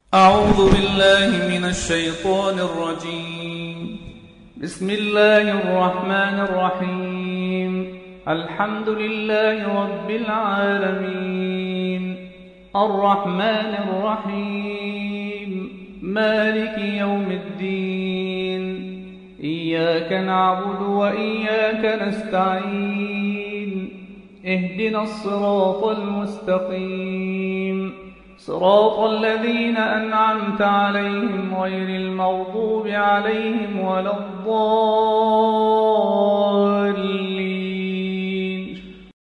أعوذ بالله من الشيطان الرجيم. بسم الله الرحمن الرحيم. الحمد لله رب العالمين، الرحمن الرحيم، مالك يوم الدين. إياك نعبد وإياك نستعين. اهدنا الصراط المستقيم، صراط الذين أنعمت عليهم غير المغضوب عليهم ولا الضالين.